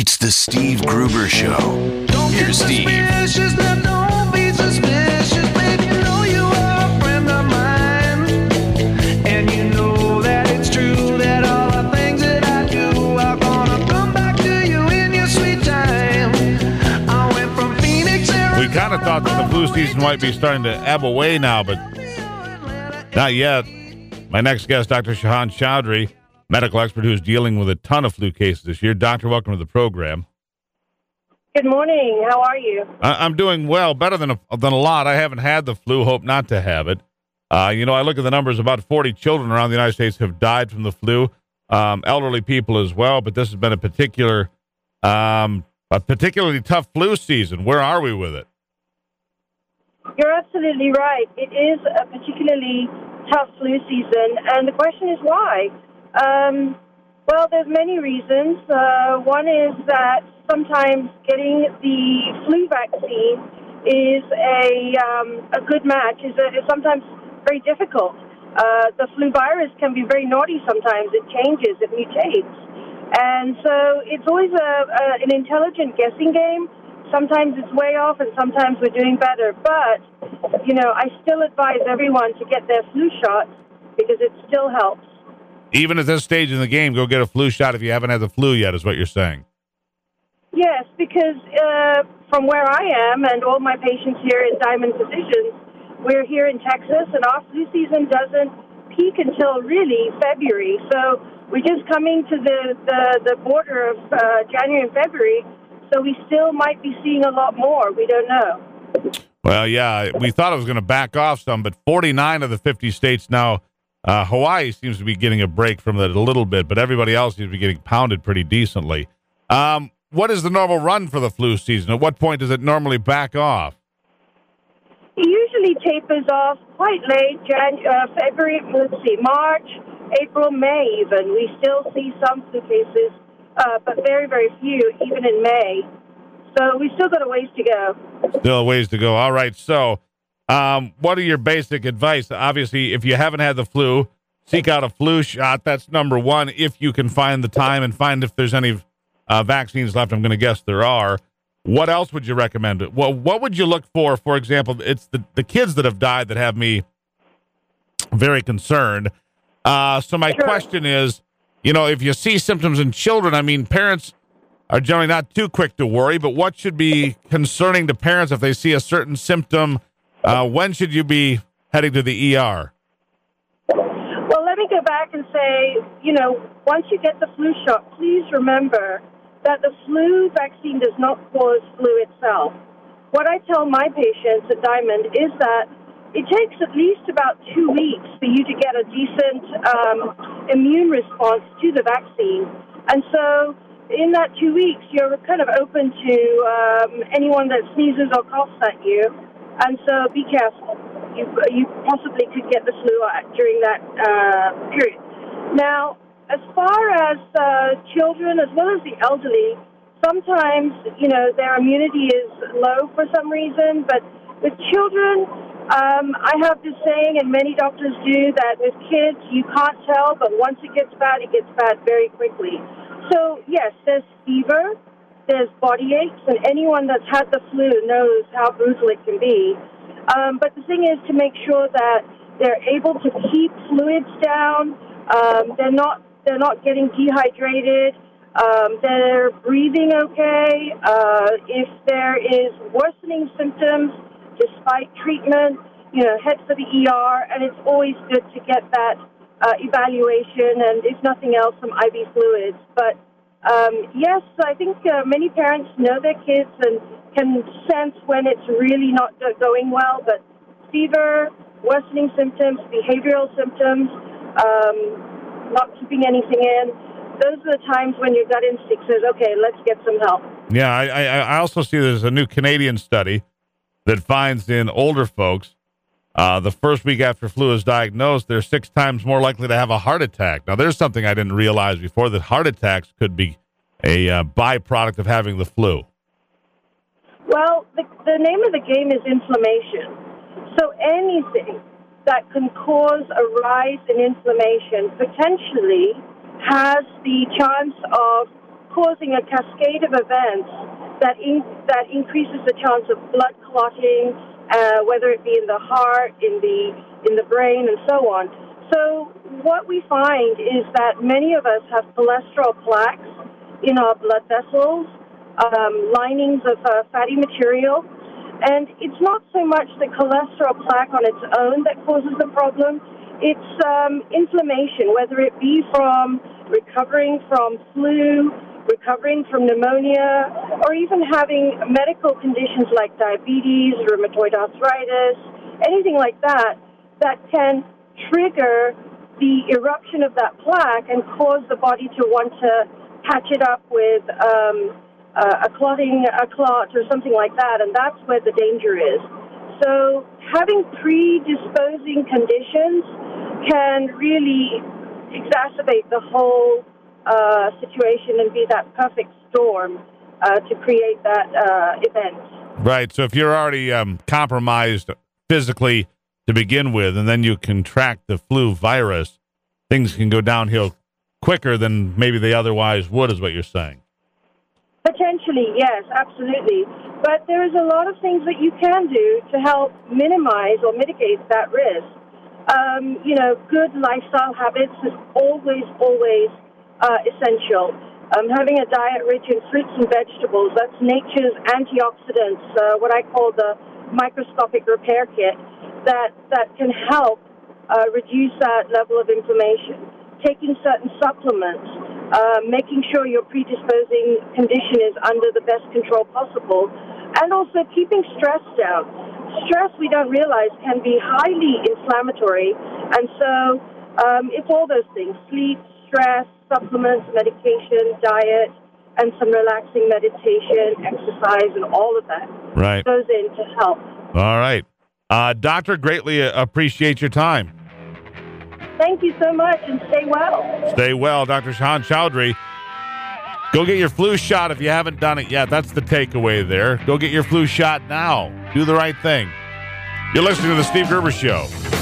It's the Steve Gruber Show. Here's Steve. Don't be suspicious, baby. You know you are a friend of mine. And you know that it's true that all the things that I do are gonna come back to you in your sweet time. I went from Phoenix, Arizona. We kind of thought that the flu season might be starting to ebb away now, but not yet. My next guest, Dr. Shahan Chowdhury, medical expert who's dealing with a ton of flu cases this year. Doctor, welcome to the program. Good morning. How are you? I'm doing well, better than a lot. I haven't had the flu, hope not to have it. I look at the numbers, about 40 children around the United States have died from the flu, elderly people as well, but this has been a particularly tough flu season. Where are we with it? You're absolutely right. It is a particularly tough flu season, and the question is why? Well, there's many reasons. One is that sometimes getting the flu vaccine is a good match. Is sometimes very difficult. The flu virus can be very naughty sometimes. It changes, it mutates. And so it's always an intelligent guessing game. Sometimes it's way off, and sometimes we're doing better. But, I still advise everyone to get their flu shot because it still helps. Even at this stage in the game, go get a flu shot if you haven't had the flu yet, is what you're saying. Yes, because from where I am and all my patients here at Diamond Physicians, we're here in Texas, and our flu season doesn't peak until really February. So we're just coming to the border of January and February, so we still might be seeing a lot more. We don't know. Well, yeah, we thought it was going to back off some, but 49 of the 50 states now, Hawaii seems to be getting a break from that a little bit, but everybody else seems to be getting pounded pretty decently. What is the normal run for the flu season? At what point does it normally back off? It usually tapers off quite late, February, March, April, May even. We still see some flu cases, but very, very few, even in May. So we still got a ways to go. Still a ways to go. All right, so what are your basic advice? Obviously, if you haven't had the flu, seek out a flu shot. That's number one, if you can find the time and find if there's any vaccines left. I'm going to guess there are. What else would you recommend? Well, what would you look for? For example, it's the kids that have died that have me very concerned. So my question is, if you see symptoms in children, I mean, parents are generally not too quick to worry, but what should be concerning to parents if they see a certain symptom? When should you be heading to the ER? Well, let me go back and say, once you get the flu shot, please remember that the flu vaccine does not cause flu itself. What I tell my patients at Diamond is that it takes at least about 2 weeks for you to get a decent immune response to the vaccine. And so in that 2 weeks, you're kind of open to anyone that sneezes or coughs at you. And so be careful. You possibly could get the flu during that period. Now, as far as children as well as the elderly, sometimes, their immunity is low for some reason. But with children, I have this saying, and many doctors do, that with kids, you can't tell, but once it gets bad very quickly. So, yes, there's fever, there's body aches, and anyone that's had the flu knows how brutal it can be. But the thing is to make sure that they're able to keep fluids down. They're not getting dehydrated. They're breathing okay. If there is worsening symptoms, despite treatment, head for the ER. And it's always good to get that evaluation and, if nothing else, some IV fluids. But yes, I think many parents know their kids and can sense when it's really not going well. But fever, worsening symptoms, behavioral symptoms, not keeping anything in, those are the times when your gut instinct says, okay, let's get some help. Yeah, I also see there's a new Canadian study that finds in older folks, the first week after flu is diagnosed, they're 6 times more likely to have a heart attack. Now, there's something I didn't realize before, that heart attacks could be a byproduct of having the flu. Well, the name of the game is inflammation. So anything that can cause a rise in inflammation potentially has the chance of causing a cascade of events that increases the chance of blood clotting, whether it be in the heart, in the brain, and so on. So what we find is that many of us have cholesterol plaques in our blood vessels, linings of fatty material, and it's not so much the cholesterol plaque on its own that causes the problem. It's inflammation, whether it be from recovering from flu, recovering from pneumonia, or even having medical conditions like diabetes, rheumatoid arthritis, anything like that, that can trigger the eruption of that plaque and cause the body to want to patch it up with a clot or something like that, and that's where the danger is. So having predisposing conditions can really exacerbate the whole situation and be that perfect storm to create that event. Right. So if you're already compromised physically to begin with, and then you contract the flu virus, things can go downhill quicker than maybe they otherwise would, is what you're saying. Potentially, yes, absolutely. But there is a lot of things that you can do to help minimize or mitigate that risk. Good lifestyle habits is always essential. Having a diet rich in fruits and vegetables, that's nature's antioxidants, what I call the microscopic repair kit, that can help reduce that level of inflammation. Taking certain supplements, making sure your predisposing condition is under the best control possible, and also keeping stress down. Stress, we don't realize, can be highly inflammatory, and so it's all those things: sleep, stress, supplements, medication, diet, and some relaxing meditation, exercise, and all of that goes in to help. All right. Doctor, greatly appreciate your time. Thank you so much, and stay well. Stay well, Dr. Shahan Chowdhury. Go get your flu shot if you haven't done it yet. That's the takeaway there. Go get your flu shot now. Do the right thing. You're listening to The Steve Gruber Show.